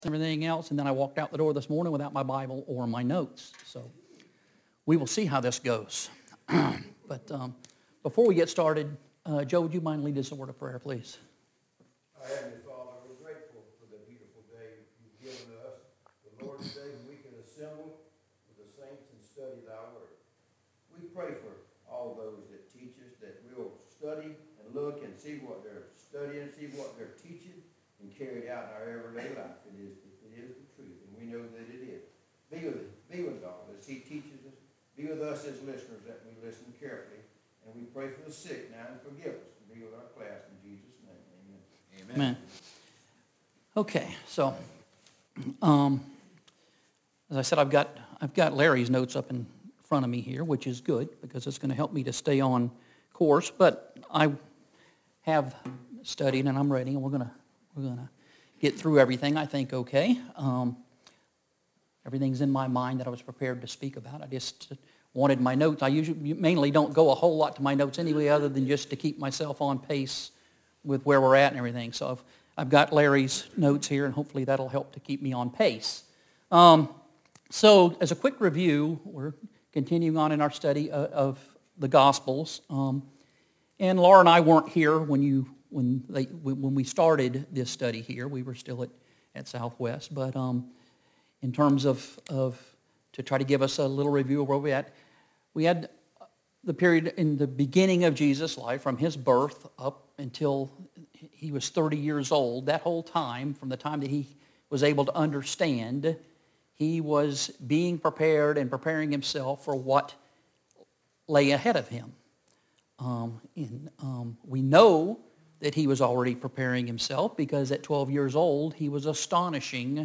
everything else, and then I walked out the door this morning without my Bible or my notes. So we will see how this goes. But before we get started, Joe, would you mind leading us a word of prayer, please? Our Heavenly Father, we're grateful for the beautiful day you've given us, the Lord's Day when we can assemble with the saints and study thy word. We pray for all those that teach us, that we'll study and look and see what they're studying, see what they're teaching, and carry it out in our everyday life. It is the truth, and we know that it is. Be with God as he teaches us. Be with us as listeners, that we listen carefully. And we pray for the sick now and forgive us. And be with our class in Jesus' name. Amen. Amen. Okay, so as I said, I've got Larry's notes up in front of me here, which is good because it's going to help me to stay on course. But I have studied and I'm ready, and we're gonna get through everything. I think okay. Everything's in my mind that I was prepared to speak about. I just wanted my notes. I usually mainly don't go a whole lot to my notes anyway, other than just to keep myself on pace with where we're at and everything. So I've got Larry's notes here, and hopefully that'll help to keep me on pace. So as a quick review, we're continuing on in our study of the Gospels. And Laura and I weren't here when we started this study here. We were still at Southwest, but in terms of to try to give us a little review of where we're at, we had the period in the beginning of Jesus' life, from his birth up until he was 30 years old. That whole time, from the time that he was able to understand, he was being prepared and preparing himself for what lay ahead of him. We know that he was already preparing himself because at 12 years old, he was astonishing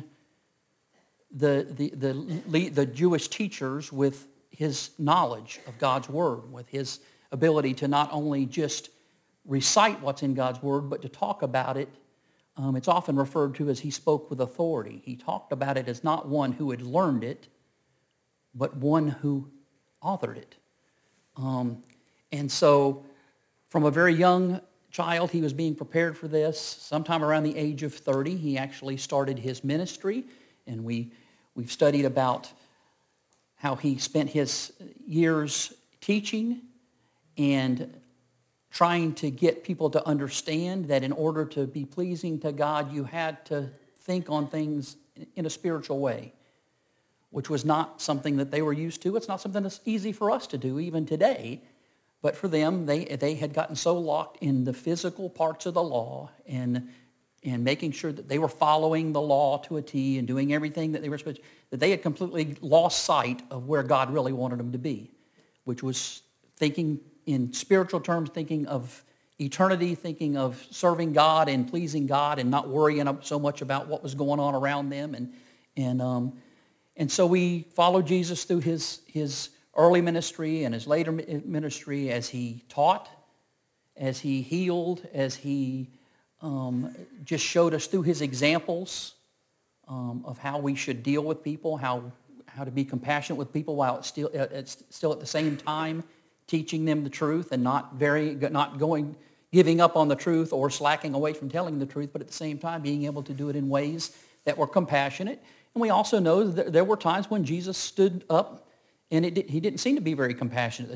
the Jewish teachers with his knowledge of God's Word, with his ability to not only just recite what's in God's Word, but to talk about it. It's often referred to as he spoke with authority. He talked about it as not one who had learned it, but one who authored it. And so from a very young child, he was being prepared for this. Sometime around the age of 30, he actually started his ministry, and we've studied about how he spent his years teaching and trying to get people to understand that in order to be pleasing to God, you had to think on things in a spiritual way, which was not something that they were used to. It's not something that's easy for us to do even today. But for them, they had gotten so locked in the physical parts of the law and making sure that they were following the law to a T and doing everything that they were supposed to, that they had completely lost sight of where God really wanted them to be, which was thinking in spiritual terms, thinking of eternity, thinking of serving God and pleasing God and not worrying so much about what was going on around them. And so we followed Jesus through his early ministry and his later ministry as he taught, as he healed, as he just showed us through his examples of how we should deal with people, how to be compassionate with people while it's still at the same time teaching them the truth and not giving up on the truth or slacking away from telling the truth, but at the same time being able to do it in ways that were compassionate. And we also know that there were times when Jesus stood up and he didn't seem to be very compassionate.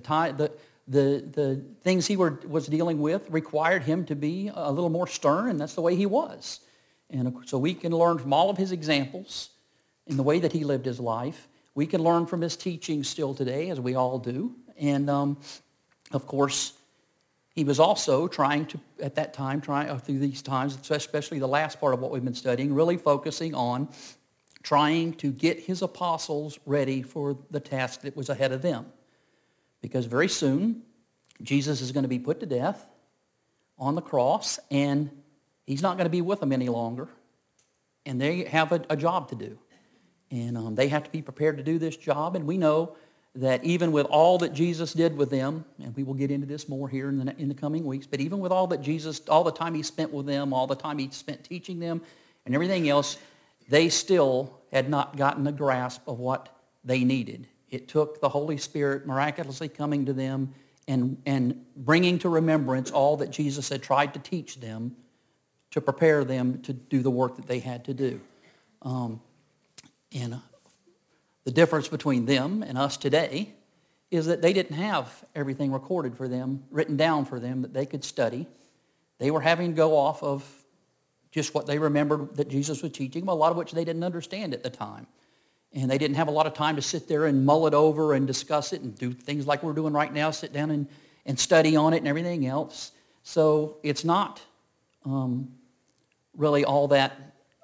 The things he was dealing with required him to be a little more stern, and that's the way he was. And so we can learn from all of his examples in the way that he lived his life. We can learn from his teaching still today, as we all do. And of course, he was also trying to, at that time, through these times, especially the last part of what we've been studying, really focusing on trying to get his apostles ready for the task that was ahead of them. Because very soon, Jesus is going to be put to death on the cross, and he's not going to be with them any longer. And they have a job to do. And they have to be prepared to do this job. And we know that even with all that Jesus did with them, and we will get into this more here in the coming weeks, but even with all that Jesus, all the time he spent with them, all the time he spent teaching them, and everything else, they still had not gotten a grasp of what they needed. It took the Holy Spirit miraculously coming to them and bringing to remembrance all that Jesus had tried to teach them to prepare them to do the work that they had to do. And the difference between them and us today is that they didn't have everything recorded for them, written down for them that they could study. They were having to go off of just what they remembered that Jesus was teaching them, a lot of which they didn't understand at the time. And they didn't have a lot of time to sit there and mull it over and discuss it and do things like we're doing right now, sit down and study on it and everything else. So it's not really all that,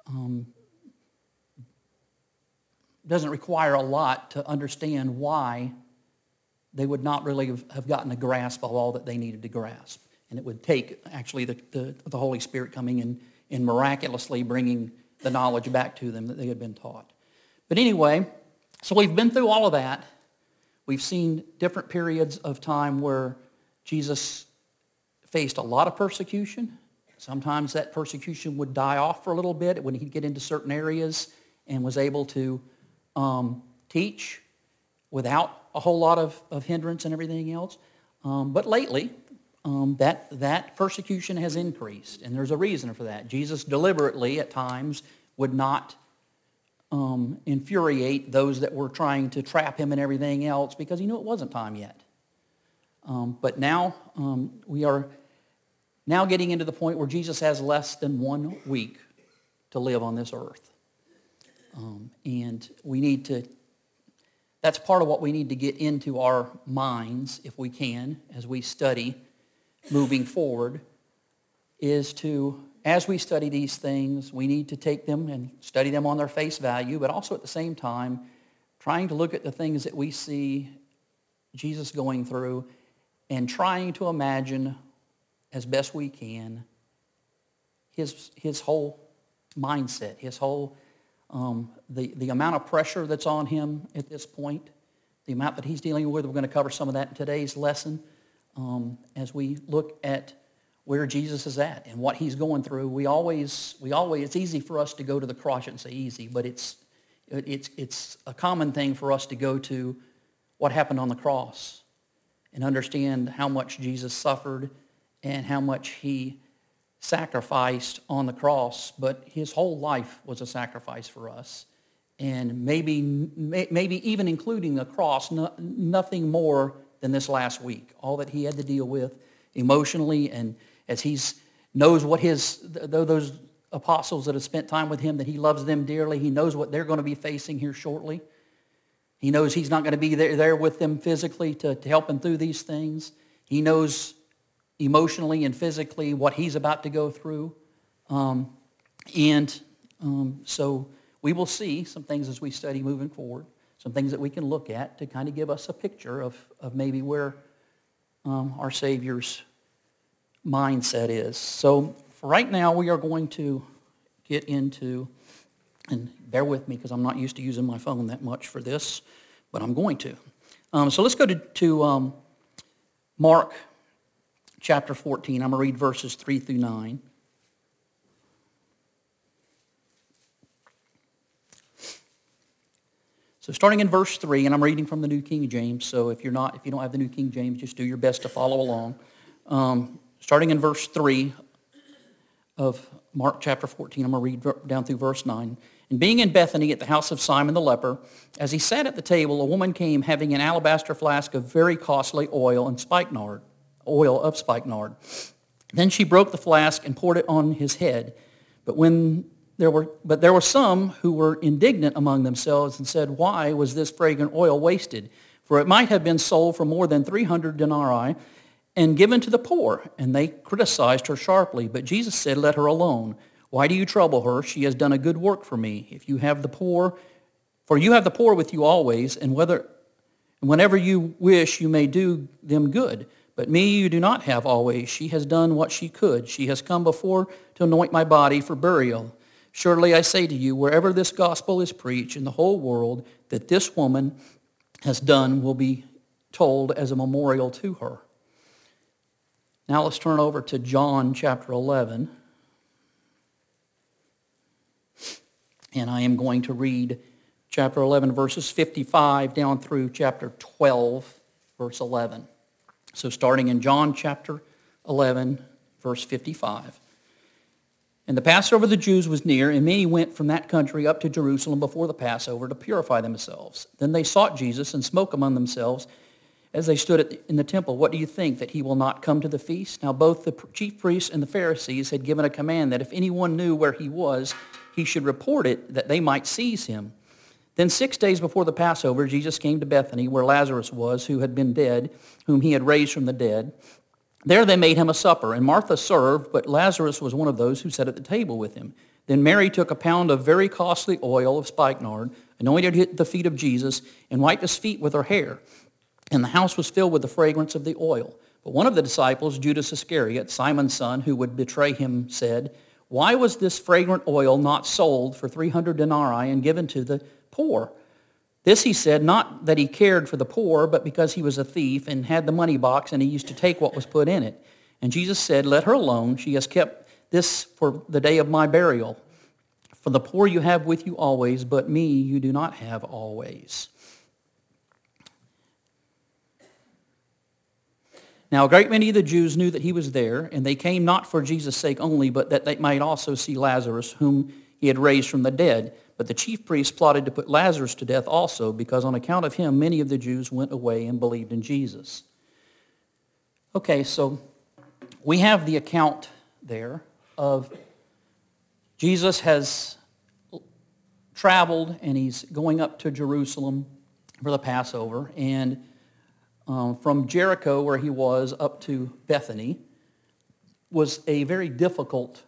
doesn't require a lot to understand why they would not really have gotten a grasp of all that they needed to grasp. And it would take actually the Holy Spirit coming in and miraculously bringing the knowledge back to them that they had been taught. But anyway, so we've been through all of that. We've seen different periods of time where Jesus faced a lot of persecution. Sometimes that persecution would die off for a little bit when he'd get into certain areas and was able to teach without a whole lot of hindrance and everything else. But lately, that persecution has increased, and there's a reason for that. Jesus deliberately, at times, would not infuriate those that were trying to trap him and everything else because he knew it wasn't time yet. But now we are now getting into the point where Jesus has less than 1 week to live on this earth. And we need to, that's part of what we need to get into our minds, if we can, as we study moving forward, is to, as we study these things, we need to take them and study them on their face value, but also at the same time, trying to look at the things that we see Jesus going through and trying to imagine as best we can his whole mindset, his whole, the amount of pressure that's on him at this point, the amount that he's dealing with. We're going to cover some of that in today's lesson. As we look at where Jesus is at and what he's going through, we always, it's easy for us to go to the cross. I shouldn't say easy, but it's a common thing for us to go to what happened on the cross and understand how much Jesus suffered and how much he sacrificed on the cross. But his whole life was a sacrifice for us. And maybe even including the cross, nothing more than this last week. All that he had to deal with emotionally, and as he knows what those apostles that have spent time with him, that he loves them dearly. He knows what they're going to be facing here shortly. He knows he's not going to be there with them physically to help them through these things. He knows emotionally and physically what he's about to go through. So we will see some things as we study moving forward, some things that we can look at to kind of give us a picture of maybe where our Savior's mindset is. So for right now, we are going to get into, and bear with me because I'm not used to using my phone that much for this, but I'm going to. So let's go to Mark chapter 14. I'm going to read verses 3 through 9. So starting in verse 3, and I'm reading from the New King James, so if you don't have the New King James, just do your best to follow along. Starting in verse 3 of Mark chapter 14, I'm going to read down through verse 9. And being in Bethany at the house of Simon the leper, as he sat at the table, a woman came having an alabaster flask of very costly oil of spikenard. Then she broke the flask and poured it on his head. But there were some who were indignant among themselves and said, "Why was this fragrant oil wasted? For it might have been sold for more than 300 denarii and given to the poor." And they criticized her sharply. But Jesus said, "Let her alone. Why do you trouble her? She has done a good work for me. For you have the poor with you always, and whenever you wish, you may do them good. But me you do not have always. She has done what she could. She has come before to anoint my body for burial. Surely I say to you, wherever this gospel is preached in the whole world, that this woman has done will be told as a memorial to her." Now let's turn over to John chapter 11. And I am going to read chapter 11, verses 55 down through chapter 12, verse 11. So starting in John chapter 11, verse 55. And the Passover of the Jews was near, and many went from that country up to Jerusalem before the Passover to purify themselves. Then they sought Jesus and spoke among themselves as they stood in the temple. What do you think, that he will not come to the feast? Now both the chief priests and the Pharisees had given a command that if anyone knew where he was, he should report it, that they might seize him. Then 6 days before the Passover, Jesus came to Bethany, where Lazarus was, who had been dead, whom he had raised from the dead. There they made him a supper, and Martha served, but Lazarus was one of those who sat at the table with him. Then Mary took a pound of very costly oil of spikenard, anointed the feet of Jesus, and wiped his feet with her hair. And the house was filled with the fragrance of the oil. But one of the disciples, Judas Iscariot, Simon's son, who would betray him, said, "Why was this fragrant oil not sold for 300 denarii and given to the poor?" This he said, not that he cared for the poor, but because he was a thief and had the money box, and he used to take what was put in it. And Jesus said, "Let her alone. She has kept this for the day of my burial. For the poor you have with you always, but me you do not have always." Now a great many of the Jews knew that he was there, and they came not for Jesus' sake only, but that they might also see Lazarus, whom he had raised from the dead. But the chief priests plotted to put Lazarus to death also, because on account of him many of the Jews went away and believed in Jesus. Okay, so we have the account there of Jesus has traveled and he's going up to Jerusalem for the Passover. And from Jericho, where he was, up to Bethany was a very difficult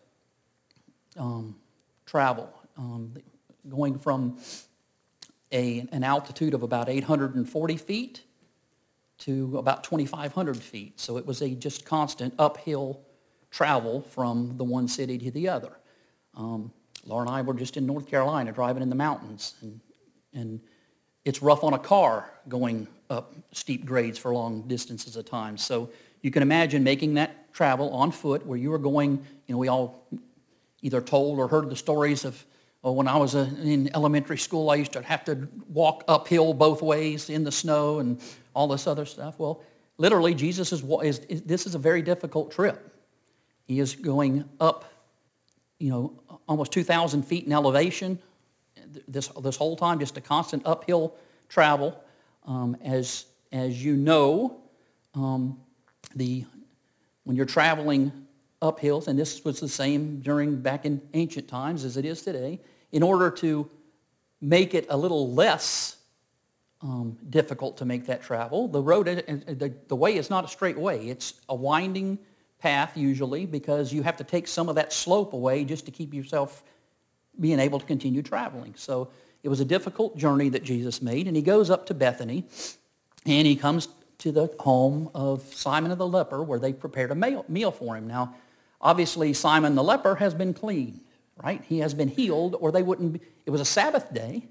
travel. Going from an altitude of about 840 feet to about 2,500 feet. So it was a just constant uphill travel from the one city to the other. Laura and I were just in North Carolina driving in the mountains, and it's rough on a car going up steep grades for long distances at times. So you can imagine making that travel on foot where you were going, we all either told or heard the stories of, when I was in elementary school, I used to have to walk uphill both ways in the snow and all this other stuff. Well, literally, this is a very difficult trip. He is going up, almost 2,000 feet in elevation. This whole time, just a constant uphill travel. As you know, when you're traveling up hills, and this was the same back in ancient times as it is today, in order to make it a little less difficult to make that travel, the way is not a straight way. It's a winding path usually, because you have to take some of that slope away just to keep yourself being able to continue traveling. So it was a difficult journey that Jesus made, and he goes up to Bethany, and he comes to the home of Simon of the leper, where they prepared a meal for him. Now, obviously, Simon the leper has been cleaned, right? He has been healed, or they wouldn't be. It was a Sabbath day,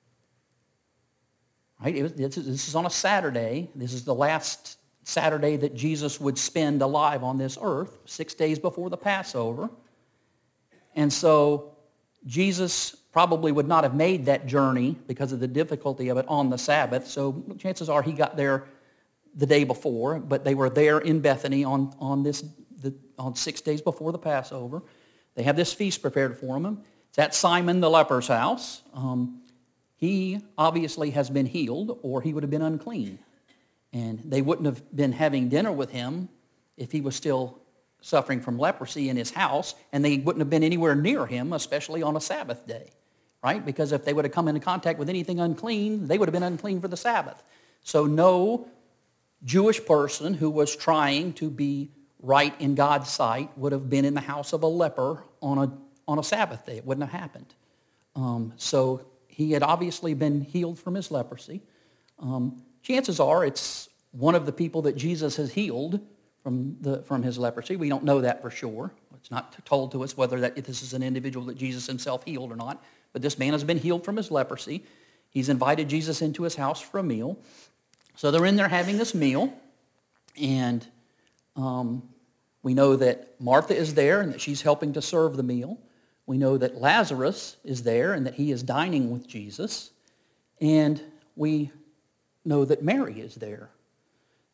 right? This is on a Saturday. This is the last Saturday that Jesus would spend alive on this earth, 6 days before the Passover. And so Jesus probably would not have made that journey because of the difficulty of it on the Sabbath. So chances are he got there the day before, but they were there in Bethany on 6 days before the Passover. They have this feast prepared for him. It's at Simon the leper's house. He obviously has been healed, or he would have been unclean. And they wouldn't have been having dinner with him if he was still suffering from leprosy in his house, and they wouldn't have been anywhere near him, especially on a Sabbath day, right? Because if they would have come into contact with anything unclean, they would have been unclean for the Sabbath. So no Jewish person who was trying to be right in God's sight would have been in the house of a leper on a Sabbath day. It wouldn't have happened. So he had obviously been healed from his leprosy. Chances are it's one of the people that Jesus has healed from his leprosy. We don't know that for sure. It's not told to us whether this is an individual that Jesus himself healed or not. But this man has been healed from his leprosy. He's invited Jesus into his house for a meal. So they're in there having this meal, and we know that Martha is there and that she's helping to serve the meal. We know that Lazarus is there and that he is dining with Jesus. And we know that Mary is there.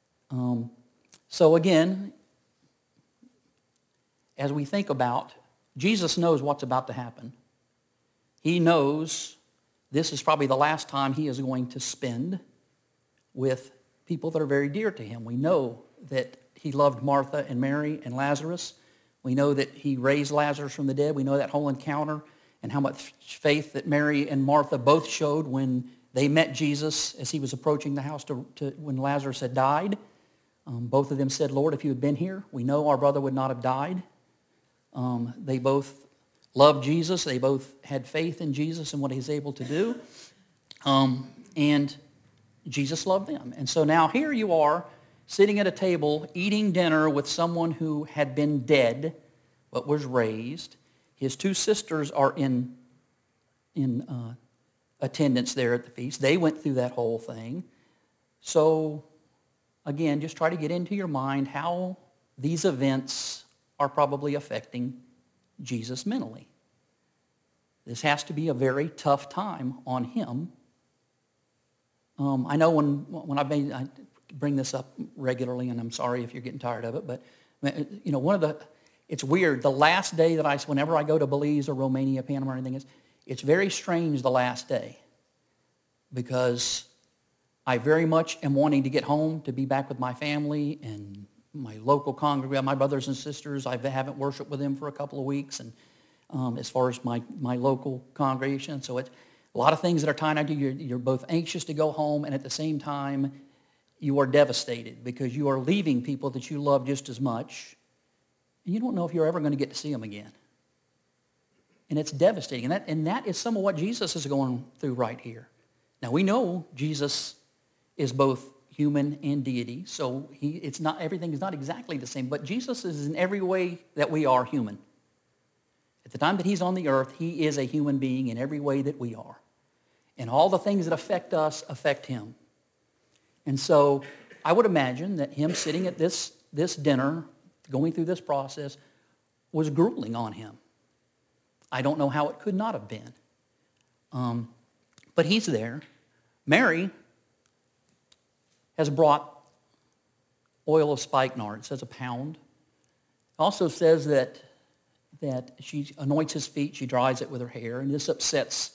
So again, as we think about Jesus knows what's about to happen. He knows this is probably the last time he is going to spend with people that are very dear to him. We know that he loved Martha and Mary and Lazarus. We know that he raised Lazarus from the dead. We know that whole encounter and how much faith that Mary and Martha both showed when they met Jesus as he was approaching the house when Lazarus had died. Both of them said, Lord, if you had been here, we know our brother would not have died. They both loved Jesus. They both had faith in Jesus and what he's able to do. And Jesus loved them. And so now here you are, sitting at a table, eating dinner with someone who had been dead, but was raised. His two sisters are in attendance there at the feast. They went through that whole thing. So, again, just try to get into your mind how these events are probably affecting Jesus mentally. This has to be a very tough time on him. I know when I bring this up regularly, and I'm sorry if you're getting tired of it, but it's weird. The last day that whenever I go to Belize or Romania, Panama, or anything, it's very strange the last day, because I very much am wanting to get home to be back with my family and my local congregation, my brothers and sisters. I haven't worshiped with them for a couple of weeks, and as far as my local congregation. So it's a lot of things that are tied into you. You're both anxious to go home, and at the same time, you are devastated because you are leaving people that you love just as much, and you don't know if you're ever going to get to see them again. And it's devastating. And that is some of what Jesus is going through right here. Now, we know Jesus is both human and deity, so everything is not exactly the same, but Jesus is in every way that we are human. At the time that he's on the earth, he is a human being in every way that we are. And all the things that affect us affect him. And so I would imagine that him sitting at this dinner, going through this process, was grueling on him. I don't know how it could not have been. But he's there. Mary has brought oil of spikenard. It says a pound. It also says that she anoints his feet, she dries it with her hair, and this upsets,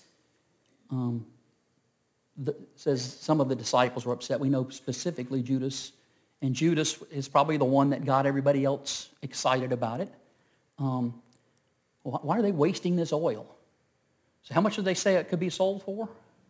says some of the disciples were upset. We know specifically Judas, and Judas is probably the one that got everybody else excited about it. Why are they wasting this oil? So how much did they say it could be sold for?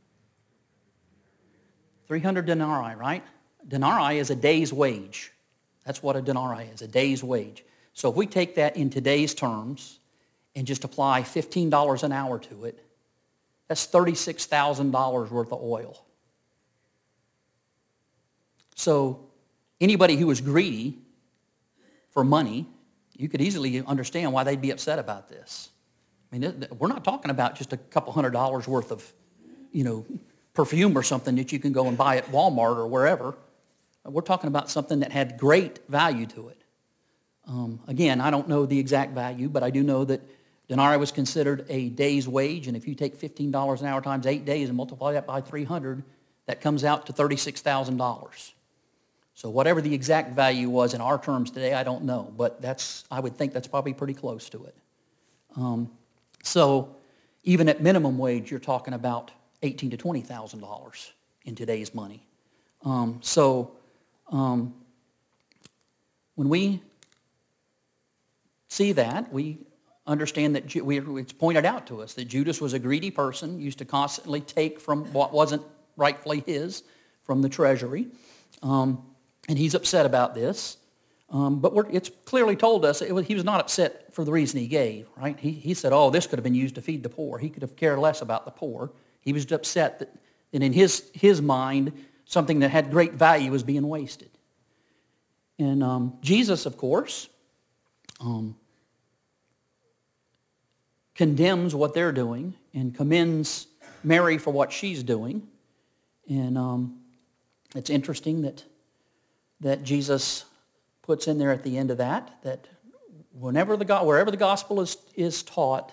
300 denarii, right? Denarii is a day's wage. That's what a denarii is, a day's wage. So if we take that in today's terms and just apply $15 an hour to it, that's $36,000 worth of oil. So anybody who was greedy for money, you could easily understand why they'd be upset about this. I mean, we're not talking about just a couple $100 worth of, perfume or something that you can go and buy at Walmart or wherever. We're talking about something that had great value to it. Again, I don't know the exact value, but I do know that denarii was considered a day's wage, and if you take $15 an hour times 8 days and multiply that by 300, that comes out to $36,000. So whatever the exact value was in our terms today, I don't know, but I would think that's probably pretty close to it. So even at minimum wage, you're talking about $18,000 to $20,000 in today's money. When we see that, we understand that it's pointed out to us that Judas was a greedy person, used to constantly take from what wasn't rightfully his from the treasury. And he's upset about this. But it's clearly told us he was not upset for the reason he gave, right? He said, this could have been used to feed the poor. He could have cared less about the poor. He was upset that in his mind, something that had great value was being wasted. And Jesus, of course, condemns what they're doing and commends Mary for what she's doing. And it's interesting that Jesus puts in there at the end of that wherever the gospel is taught,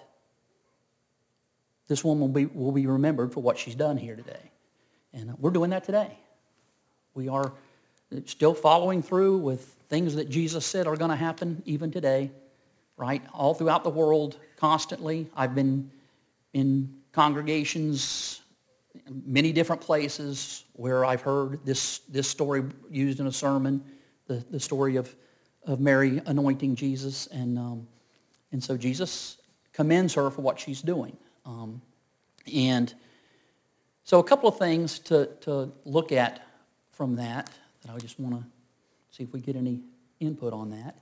this woman will be remembered for what she's done here today. And we're doing that today. We are still following through with things that Jesus said are going to happen even today. right? All throughout the world, constantly. I've been in congregations, many different places where I've heard this story used in a sermon, the story of Mary anointing Jesus. And so Jesus commends her for what she's doing. And so a couple of things to look at from that I just want to see if we get any input on that.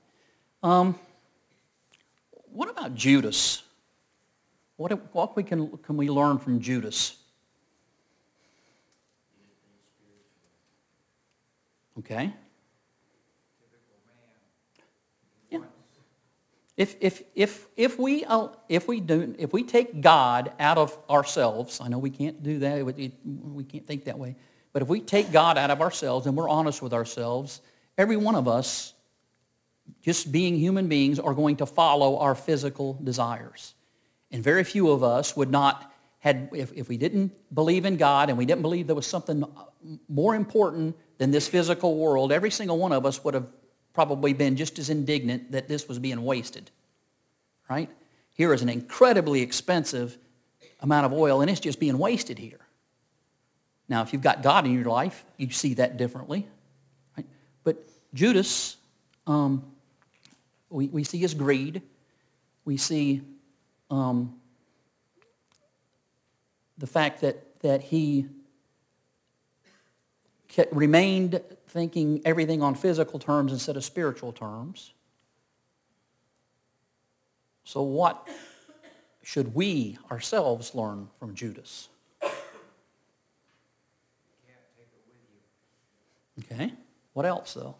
What about Judas? What can we learn from Judas? Okay. Yeah. If we take God out of ourselves, I know we can't do that. We can't think that way. But if we take God out of ourselves and we're honest with ourselves, every one of us, just being human beings, are going to follow our physical desires. And very few of us would not, if we didn't believe in God and we didn't believe there was something more important than this physical world, every single one of us would have probably been just as indignant that this was being wasted. Right? Here is an incredibly expensive amount of oil, and it's just being wasted here. Now, if you've got God in your life, you see that differently. Right? But Judas, we see his greed. We see the fact that he remained thinking everything on physical terms instead of spiritual terms. So what should we ourselves learn from Judas? Okay. What else, though?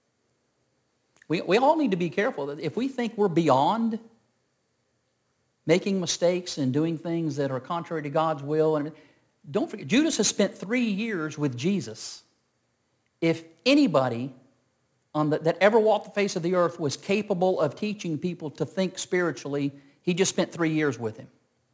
We all need to be careful that if we think we're beyond making mistakes and doing things that are contrary to God's will, and don't forget, Judas has spent 3 years with Jesus. If anybody that ever walked the face of the earth was capable of teaching people to think spiritually, he just spent 3 years with him.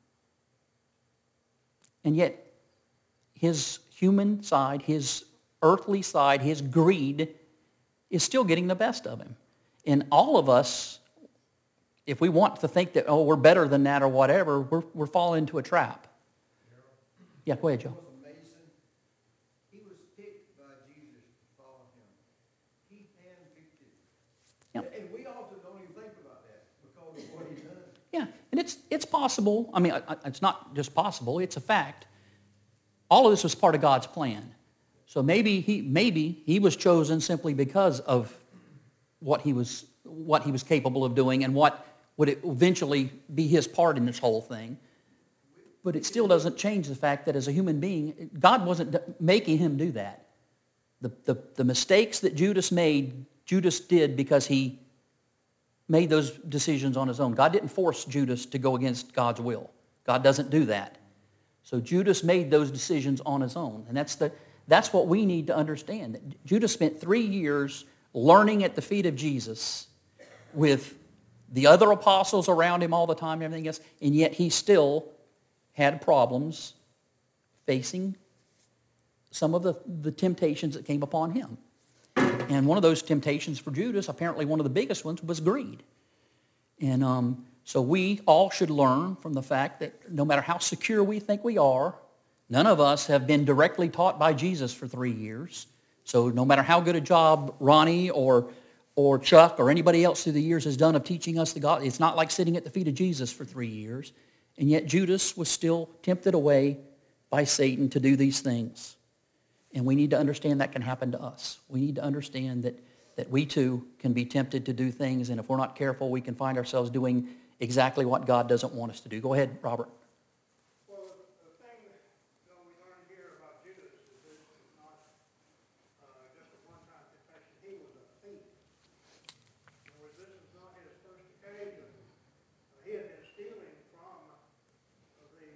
And yet, his human side, his earthly side, his greed is still getting the best of him. And all of us, if we want to think that, we're better than that or whatever, we're falling into a trap. Yeah, go ahead, Joe. It was amazing. He was picked by Jesus to follow him. He handpicked him. Yeah. And we often don't even think about that because of what he done. Yeah, and it's possible. I mean, it's not just possible, it's a fact. All of this was part of God's plan. So maybe he was chosen simply because of what he was capable of doing and what would eventually be his part in this whole thing. But it still doesn't change the fact that as a human being, God wasn't making him do that. The mistakes that Judas made, Judas did because he made those decisions on his own. God didn't force Judas to go against God's will. God doesn't do that. So Judas made those decisions on his own. And that's what we need to understand. That Judas spent 3 years learning at the feet of Jesus with the other apostles around him all the time and everything else, and yet he still had problems facing some of the temptations that came upon him. And one of those temptations for Judas, apparently one of the biggest ones, was greed. And so we all should learn from the fact that no matter how secure we think we are, none of us have been directly taught by Jesus for 3 years. So no matter how good a job Ronnie or Chuck or anybody else through the years has done of teaching us the God, it's not like sitting at the feet of Jesus for 3 years. And yet Judas was still tempted away by Satan to do these things. And we need to understand that can happen to us. We need to understand that we too can be tempted to do things, and if we're not careful, we can find ourselves doing exactly what God doesn't want us to do. Go ahead, Robert. Well, the thing that we learn here about Judas is this is not just a one-time confession. He was a thief. In other words, this is not his first occasion. He had been stealing from the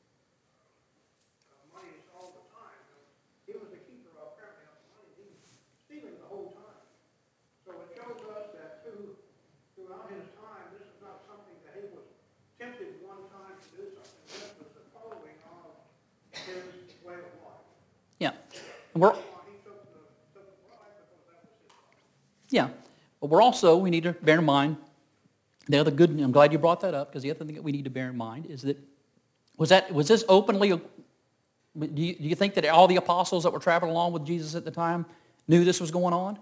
monies all the time. He was the keeper, apparently, of the money. He was stealing the whole time. So it shows us that throughout his time, this is not something that he was tempted one time to do something. This was the following of his way of life. Yeah. And we're, He took the bribe because that was his life. yeah. But we're also, we need to bear in mind The other good, I'm glad you brought that up, because the other thing that we need to bear in mind is that, was this openly, do you think that all the apostles that were traveling along with Jesus at the time knew this was going on?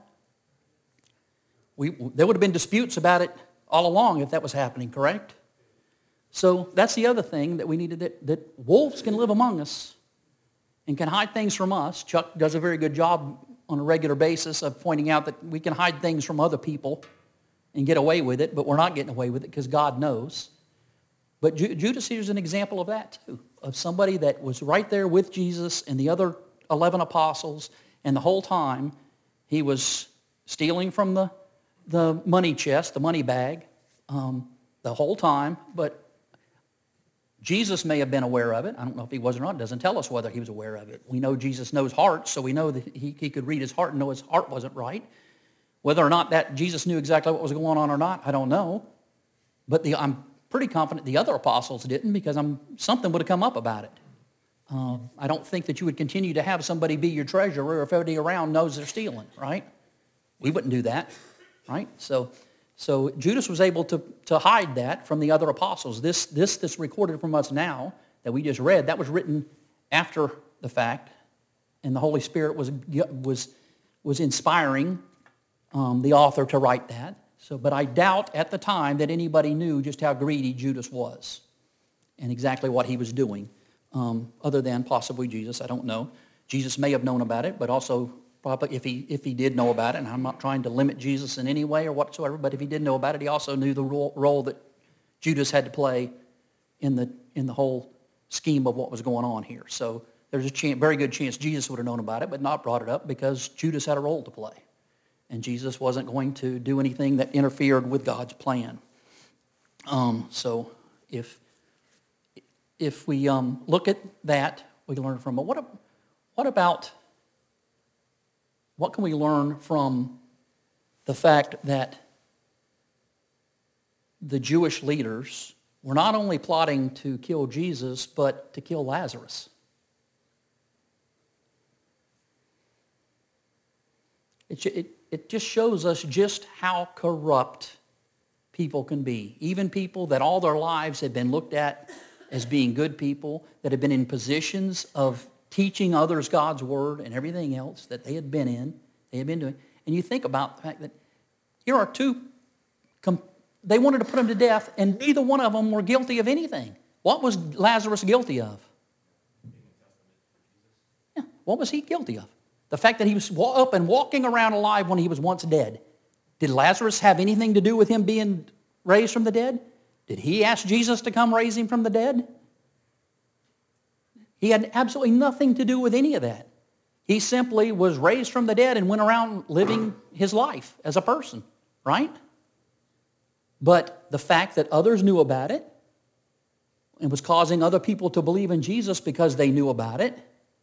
There would have been disputes about it all along if that was happening, correct? So that's the other thing that we needed, that wolves can live among us and can hide things from us. Chuck does a very good job on a regular basis of pointing out that we can hide things from other people and get away with it, but we're not getting away with it because God knows. But Judas here is an example of that too, of somebody that was right there with Jesus and the other 11 apostles, and the whole time he was stealing from the money chest, the money bag, the whole time. But Jesus may have been aware of it. I don't know if he was or not. It doesn't tell us whether he was aware of it. We know Jesus knows hearts, so we know that he could read his heart and know his heart wasn't right. Whether or not that Jesus knew exactly what was going on or not, I don't know. But I'm pretty confident the other apostles didn't, because something would have come up about it. I don't think that you would continue to have somebody be your treasurer if everybody around knows they're stealing, right? We wouldn't do that, right? So Judas was able to hide that from the other apostles. This recorded from us now that we just read, that was written after the fact, and the Holy Spirit was inspiring the author to write that. But I doubt at the time that anybody knew just how greedy Judas was and exactly what he was doing, other than possibly Jesus. I don't know. Jesus may have known about it, but also probably if he did know about it, and I'm not trying to limit Jesus in any way or whatsoever, but if he did know about it, he also knew the role that Judas had to play in the whole scheme of what was going on here. So there's a very good chance Jesus would have known about it, but not brought it up because Judas had a role to play. And Jesus wasn't going to do anything that interfered with God's plan. So if we look at that, we can learn from it. What can we learn from the fact that the Jewish leaders were not only plotting to kill Jesus, but to kill Lazarus? It just shows us just how corrupt people can be. Even people that all their lives have been looked at as being good people, that have been in positions of teaching others God's word and everything else that they had been doing. And you think about the fact that here are two, they wanted to put him to death, and neither one of them were guilty of anything. What was Lazarus guilty of? Yeah, what was he guilty of? The fact that he was up and walking around alive when he was once dead. Did Lazarus have anything to do with him being raised from the dead? Did he ask Jesus to come raise him from the dead? He had absolutely nothing to do with any of that. He simply was raised from the dead and went around living his life as a person, right? But the fact that others knew about it and was causing other people to believe in Jesus because they knew about it,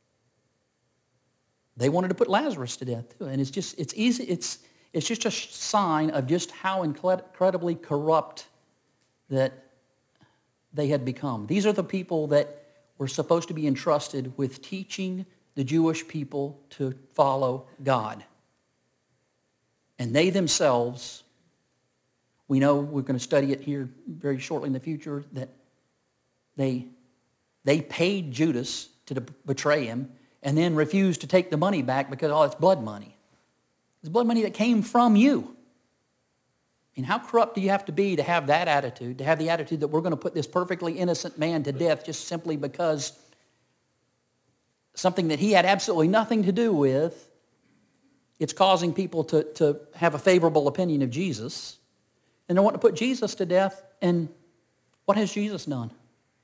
they wanted to put Lazarus to death too. And it's just a sign of just how incredibly corrupt that they had become. These are the people that were supposed to be entrusted with teaching the Jewish people to follow God. And they themselves, we know we're going to study it here very shortly in the future, that they paid Judas to betray him, and then refused to take the money back because, it's blood money. It's blood money that came from you. And how corrupt do you have to be to have that attitude, to have the attitude that we're going to put this perfectly innocent man to death just simply because something that he had absolutely nothing to do with, it's causing people to have a favorable opinion of Jesus. And they want to put Jesus to death, and what has Jesus done?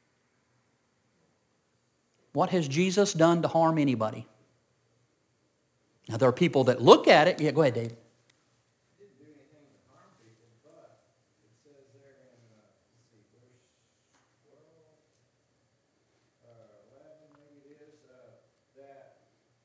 What has Jesus done to harm anybody? Now, there are people that look at it. Yeah, go ahead, Dave. He didn't do anything to harm people, but it says there in, verse 11, maybe it is, that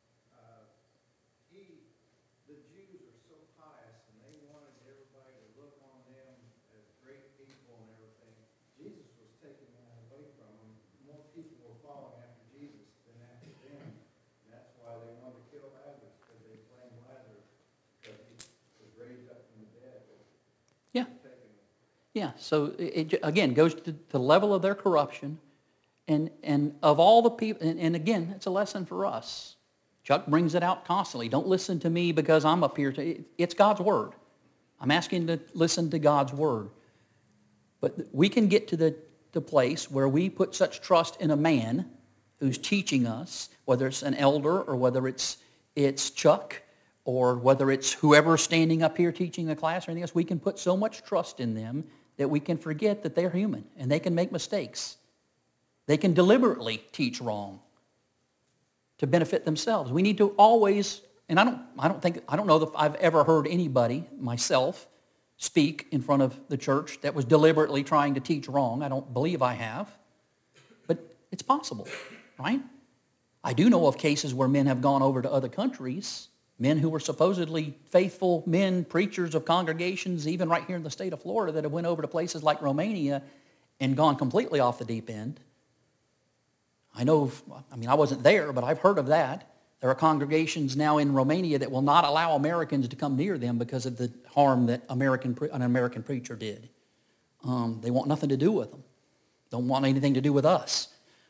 the Jews are so pious and they wanted everybody to look on them as great people and everything. Jesus was taking that away from them. More people were following after Jesus than after them. And that's why they wanted to kill Lazarus, because they blamed Lazarus because he Yeah, so it again goes to the level of their corruption, and of all the people, and again, it's a lesson for us. Chuck brings it out constantly. Don't listen to me because I'm up here. It's God's Word. I'm asking you to listen to God's Word. But we can get to the place where we put such trust in a man who's teaching us, whether it's an elder or whether it's Chuck or whether it's whoever's standing up here teaching the class or anything else. We can put so much trust in them that we can forget that they're human and they can make mistakes. They can deliberately teach wrong to benefit themselves. We need to always, and I don't know that I've ever heard anybody, myself, speak in front of the church that was deliberately trying to teach wrong. I don't believe I have. But it's possible, right? I do know of cases where men have gone over to other countries, men who were supposedly faithful men, preachers of congregations, even right here in the state of Florida, that have went over to places like Romania and gone completely off the deep end. I wasn't there, but I've heard of that. There are congregations now in Romania that will not allow Americans to come near them because of the harm that an American preacher did. They want nothing to do with them. Don't want anything to do with us.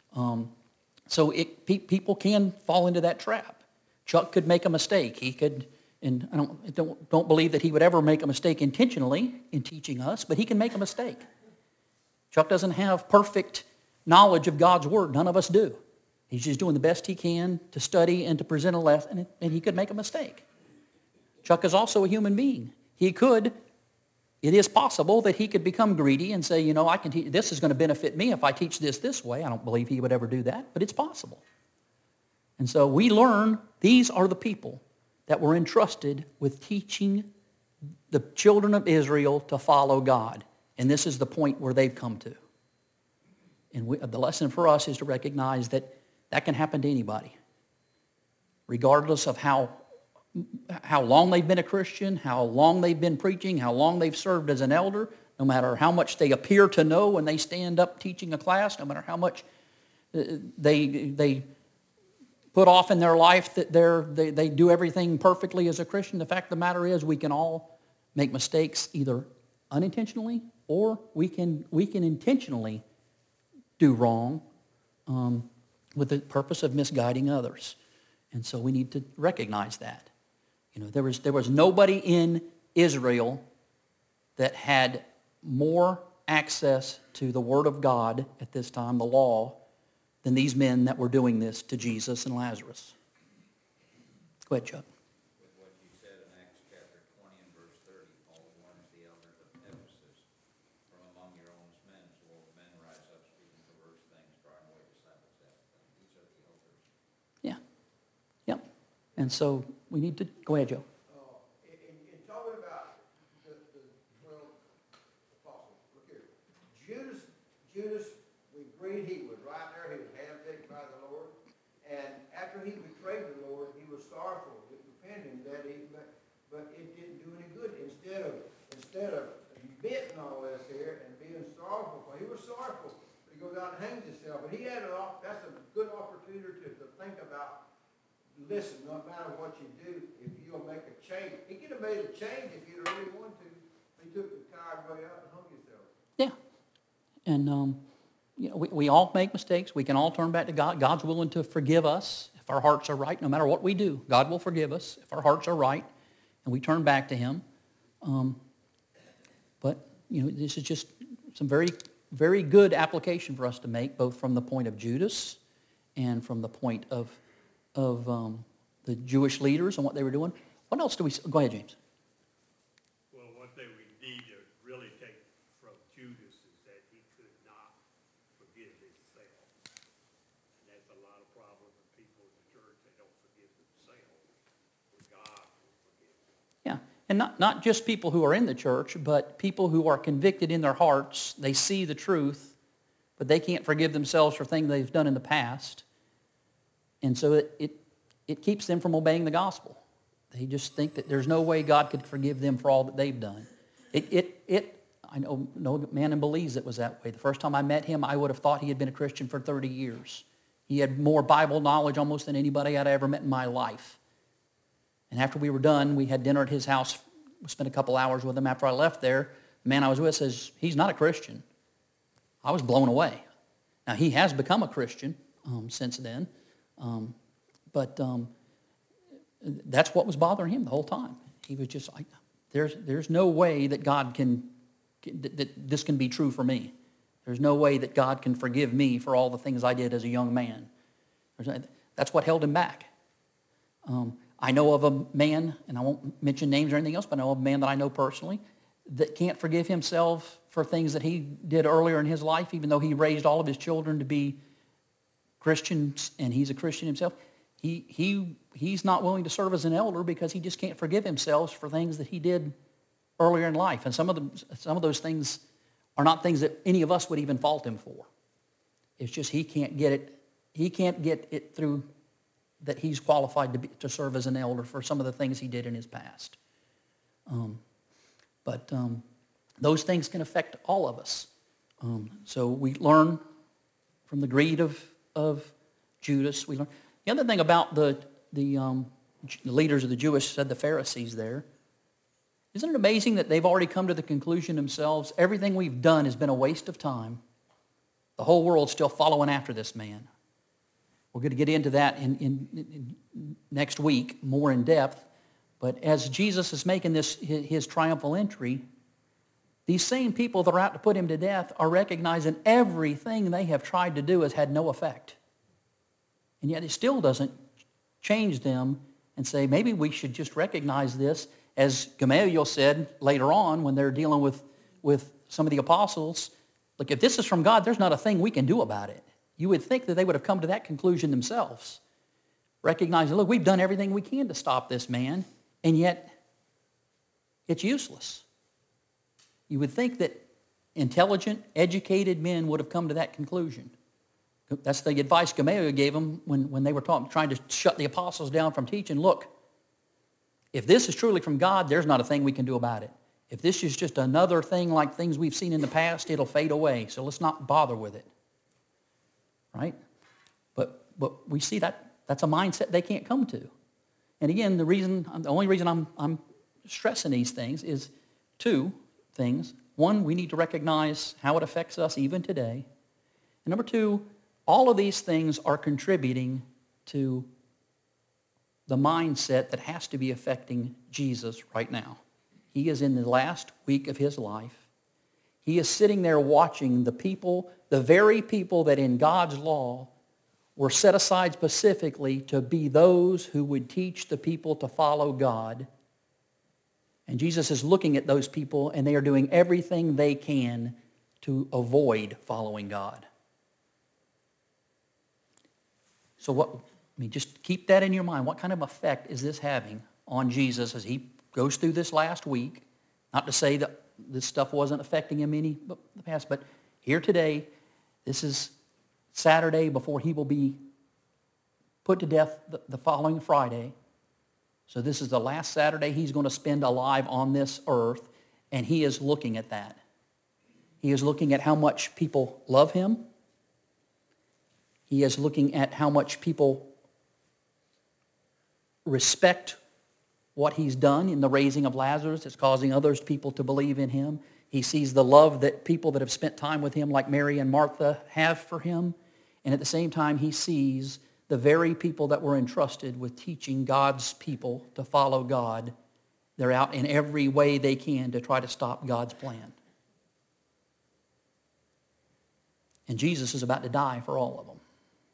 So people can fall into that trap. Chuck could make a mistake. He could, and I don't believe that he would ever make a mistake intentionally in teaching us, but he can make a mistake. Chuck doesn't have perfect knowledge of God's Word. None of us do. He's just doing the best he can to study and to present a lesson, and he could make a mistake. Chuck is also a human being. It is possible that he could become greedy and say, I can teach, this is going to benefit me if I teach this way. I don't believe he would ever do that, but it's possible. And so we learn these are the people that were entrusted with teaching the children of Israel to follow God. And this is the point where they've come to. And the lesson for us is to recognize that can happen to anybody, regardless of how long they've been a Christian, how long they've been preaching, how long they've served as an elder, no matter how much they appear to know when they stand up teaching a class, no matter how much they put off in their life that they do everything perfectly as a Christian. The fact of the matter is we can all make mistakes either unintentionally or we can intentionally do wrong with the purpose of misguiding others. And so we need to recognize that. There was nobody in Israel that had more access to the Word of God at this time, the law, than these men that were doing this to Jesus and Lazarus. Go ahead, Chuck. With what you said in Acts chapter 20 and verse 30, Paul warns the elders of Ephesus, from among your own men, so will men rise up speaking perverse things, drawing away disciples after them. These are the elders. Yeah. Yep. And so we need to, go ahead, Joe. In talking about the apostle, look here. Judas, we agreed he was right there. He was handpicked by the Lord. And after he betrayed the Lord, he was sorrowful. He repented that but it didn't do any good. Instead of admitting all this here and being sorrowful, he was sorrowful. He goes out and hangs himself. But that's a good opportunity to think about. Listen, no matter what you do, if you'll make a change. He could have made a change if you'd really wanted to. He took the coward way out and hung himself. Yeah. And we all make mistakes. We can all turn back to God. God's willing to forgive us if our hearts are right. No matter what we do, God will forgive us if our hearts are right and we turn back to Him. But this is just some very, very good application for us to make, both from the point of Judas and from the point of the Jewish leaders and what they were doing. What else do we... Go ahead, James. Well, one thing we need to really take from Judas is that he could not forgive himself. And that's a lot of problems with people in the church. They don't forgive themselves. But God will forgive them. Yeah, and not just people who are in the church, but people who are convicted in their hearts. They see the truth, but they can't forgive themselves for things they've done in the past. And so it keeps them from obeying the gospel. They just think that there's no way God could forgive them for all that they've done. I know no man in Belize that was that way. The first time I met him, I would have thought he had been a Christian for 30 years. He had more Bible knowledge almost than anybody I'd ever met in my life. And after we were done, we had dinner at his house. We spent a couple hours with him after I left there. The man I was with says, he's not a Christian. I was blown away. Now, he has become a Christian since then, but that's what was bothering him the whole time. He was just like, there's no way that God can, that this can be true for me. There's no way that God can forgive me for all the things I did as a young man. That's what held him back. I know of a man, and I won't mention names or anything else, but I know of a man that I know personally that can't forgive himself for things that he did earlier in his life, even though he raised all of his children to be Christians, and he's a Christian himself. He's not willing to serve as an elder because he just can't forgive himself for things that he did earlier in life. And some of those things are not things that any of us would even fault him for. It's just he can't get it. He can't get it through that he's qualified to serve as an elder for some of the things he did in his past. But those things can affect all of us. So we learn from the greed of Judas. We learn. The other thing about the leaders of the Jewish, said the Pharisees there, isn't it amazing that they've already come to the conclusion themselves, everything we've done has been a waste of time. The whole world's still following after this man. We're going to get into that in next week, more in depth. But as Jesus is making this his triumphal entry, these same people that are out to put him to death are recognizing everything they have tried to do has had no effect. And yet it still doesn't change them and say, maybe we should just recognize this, as Gamaliel said later on when they're dealing with some of the apostles. Look, if this is from God, there's not a thing we can do about it. You would think that they would have come to that conclusion themselves, recognizing, look, we've done everything we can to stop this man, and yet it's useless. You would think that intelligent, educated men would have come to that conclusion. That's the advice Gamaliel gave them when they were trying to shut the apostles down from teaching. Look, if this is truly from God, there's not a thing we can do about it. If this is just another thing like things we've seen in the past, it'll fade away. So let's not bother with it. Right? But we see that's a mindset they can't come to. And again, the only reason I'm stressing these things is two things. One, we need to recognize how it affects us even today. And number two, all of these things are contributing to the mindset that has to be affecting Jesus right now. He is in the last week of his life. He is sitting there watching the people, the very people that in God's law were set aside specifically to be those who would teach the people to follow God. And Jesus is looking at those people, and they are doing everything they can to avoid following God. So just keep that in your mind. What kind of effect is this having on Jesus as he goes through this last week? Not to say that this stuff wasn't affecting him in the past, but here today, this is Saturday before he will be put to death the following Friday. So this is the last Saturday he's going to spend alive on this earth, and he is looking at that. He is looking at how much people love him. He is looking at how much people respect what he's done in the raising of Lazarus. It's causing others people to believe in him. He sees the love that people that have spent time with him, like Mary and Martha, have for him. And at the same time, he sees the very people that were entrusted with teaching God's people to follow God. They're out in every way they can to try to stop God's plan. And Jesus is about to die for all of them.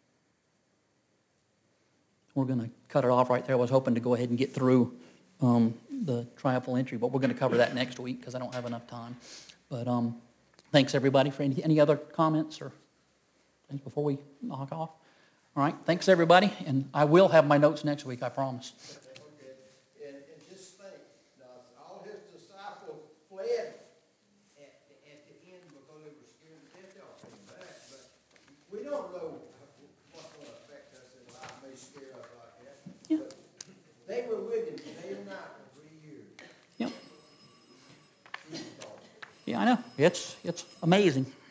We're going to cut it off right there. I was hoping to go ahead and get through the triumphal entry, but we're going to cover that next week because I don't have enough time. But thanks, everybody, for any other comments or things before we knock off. All right, thanks, everybody, and I will have my notes next week, I promise. Okay, and just think, now, all his disciples fled at the end because they were scared to death. Y'all came back, but we don't know what's going to affect us in life. May scare us like that. Yeah. But they were with him day and night for 3 years. Yep. Yeah, I know. It's amazing.